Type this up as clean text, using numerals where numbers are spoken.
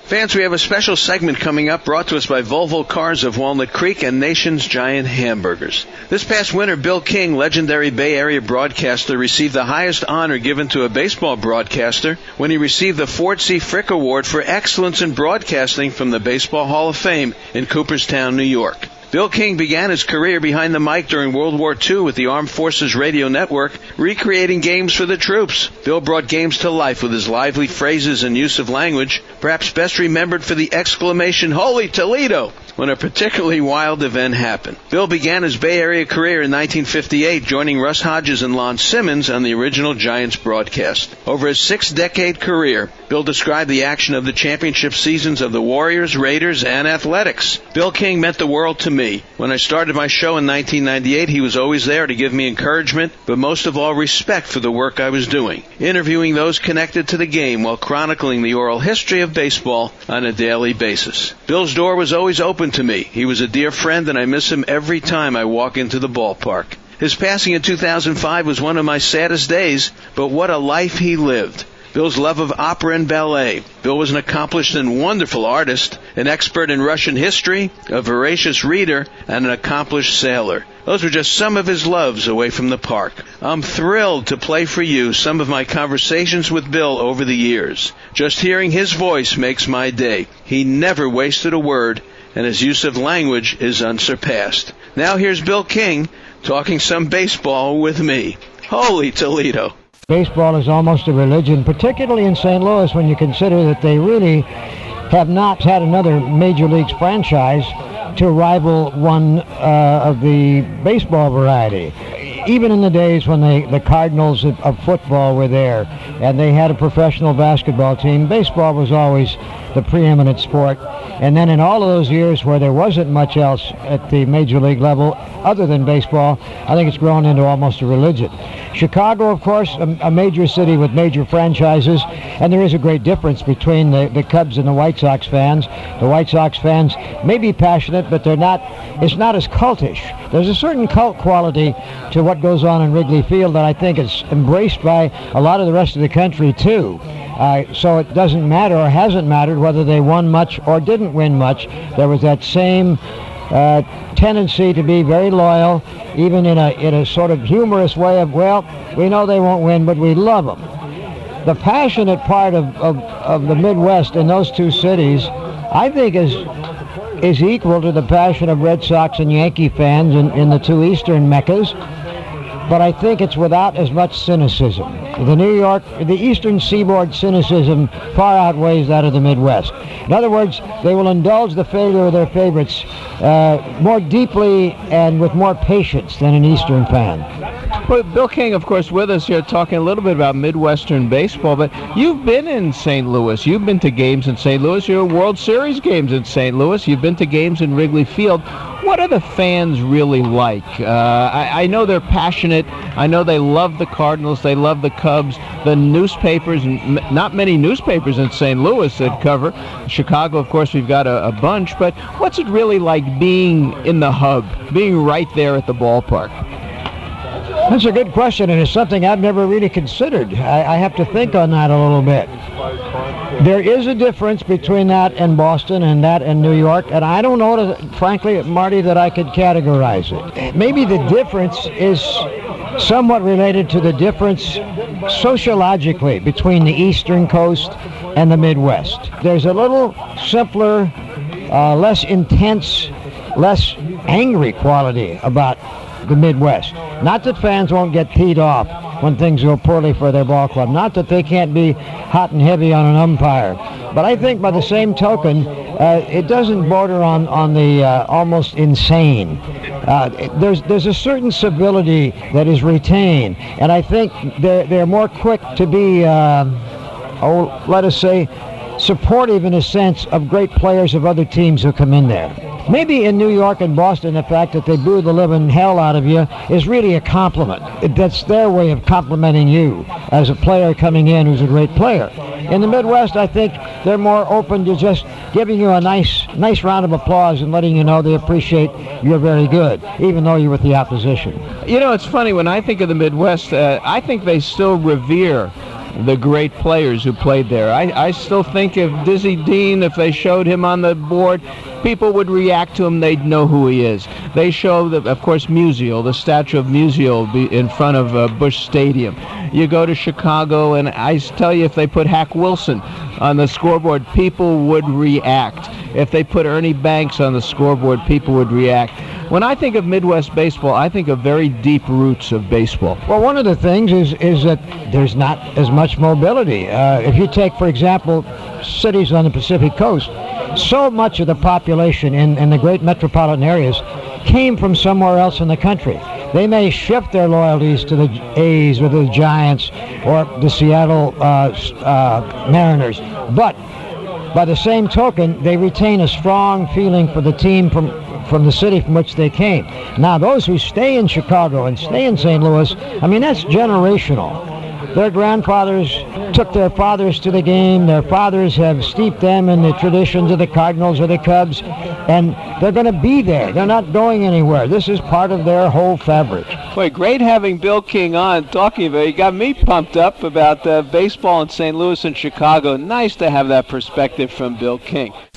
Fans, we have a special segment coming up brought to us by Volvo Cars of Walnut Creek and Nation's Giant Hamburgers. This past winter, Bill King, legendary Bay Area broadcaster, received the highest honor given to a baseball broadcaster when he received the Ford C. Frick Award for Excellence in Broadcasting from the Baseball Hall of Fame in Cooperstown, New York. Bill King began his career behind the mic during World War II with the Armed Forces Radio Network, recreating games for the troops. Bill brought games to life with his lively phrases and use of language, perhaps best remembered for the exclamation, "Holy Toledo!" when a particularly wild event happened. Bill began his Bay Area career in 1958, joining Russ Hodges and Lon Simmons on the original Giants broadcast. Over his 6-decade career, Bill described the action of the championship seasons of the Warriors, Raiders, and Athletics. Bill King meant the world to me. When I started my show in 1998, he was always there to give me encouragement, but most of all, respect for the work I was doing, interviewing those connected to the game while chronicling the oral history of baseball on a daily basis. Bill's door was always open to me. He was a dear friend, and I miss him every time I walk into the ballpark. His passing in 2005 was one of my saddest days, but what a life he lived. Bill's love of opera and ballet. Bill was an accomplished and wonderful artist, an expert in Russian history, a voracious reader, and an accomplished sailor. Those were just some of his loves away from the park. I'm thrilled to play for you some of my conversations with Bill over the years. Just hearing his voice makes my day. He never wasted a word, and his use of language is unsurpassed. Now here's Bill King talking some baseball with me. Holy Toledo! Baseball is almost a religion, particularly in St. Louis when you consider that they really have not had another Major Leagues franchise to rival one of the baseball variety. Even in the days when the Cardinals of football were there and they had a professional basketball team, baseball was always the preeminent sport. And then in all of those years where there wasn't much else at the Major League level other than baseball, I think it's grown into almost a religion. Chicago, of course, a major city with major franchises, and there is a great difference between the Cubs and the White Sox fans. The White Sox fans may be passionate, but it's not as cultish. There's a certain cult quality to what goes on in Wrigley Field that I think is embraced by a lot of the rest of the country, too. So it doesn't matter, or hasn't mattered, whether they won much or didn't win much. There was that same tendency to be very loyal, even in a sort of humorous way of, well, we know they won't win, but we love them. The passionate part of the Midwest in those two cities, I think, is equal to the passion of Red Sox and Yankee fans in the two eastern meccas, but I think it's without as much cynicism. The Eastern Seaboard cynicism far outweighs that of the Midwest. In other words, they will indulge the failure of their favorites more deeply and with more patience than an Eastern fan. Well, Bill King, of course, with us here talking a little bit about Midwestern baseball, but you've been in St. Louis. You've been to games in St. Louis. You're World Series games in St. Louis. You've been to games in Wrigley Field. What are the fans really like? I know they're passionate. I know they love the Cardinals. They love the Cubs. The newspapers, not many newspapers in St. Louis that cover. Chicago, of course, we've got a bunch. But what's it really like being in the hub, being right there at the ballpark? That's a good question, and it's something I've never really considered. I have to think on that a little bit. There is a difference between that and Boston and that and New York, and I don't know, frankly, Marty, that I could categorize it. Maybe the difference is somewhat related to the difference sociologically between the Eastern Coast and the Midwest. There's a little simpler, less intense, less angry quality about the Midwest. Not that fans won't get teed off when things go poorly for their ball club. Not that they can't be hot and heavy on an umpire. But I think by the same token, it doesn't border on the almost insane. There's a certain civility that is retained, and I think they're more quick to be, let us say, supportive in a sense of great players of other teams who come in there. Maybe in New York and Boston, the fact that they boo the living hell out of you is really a compliment. That's their way of complimenting you as a player coming in who's a great player. In the Midwest, I think they're more open to just giving you a nice round of applause and letting you know they appreciate you're very good, even though you're with the opposition. You know, it's funny, when I think of the Midwest, I think they still revere the great players who played there. I still think if Dizzy Dean, if they showed him on the board, people would react to him. They'd know who he is. They show, of course, Musial, the statue of Musial in front of Busch Stadium. You go to Chicago, and I tell you, if they put Hack Wilson on the scoreboard, people would react. If they put Ernie Banks on the scoreboard, people would react. When I think of Midwest baseball, I think of very deep roots of baseball. Well, one of the things is that there's not as much mobility. If you take, for example, cities on the Pacific Coast, so much of the population in the great metropolitan areas came from somewhere else in the country. They may shift their loyalties to the A's or the Giants or the Seattle Mariners, but by the same token, they retain a strong feeling for the team from the city from which they came. Now, those who stay in Chicago and stay in St. Louis, I mean, that's generational. Their grandfathers took their fathers to the game. Their fathers have steeped them in the traditions of the Cardinals or the Cubs, and they're going to be there. They're not going anywhere. This is part of their whole fabric. Boy, great having Bill King on talking about it. You got me pumped up about baseball in St. Louis and Chicago. Nice to have that perspective from Bill King.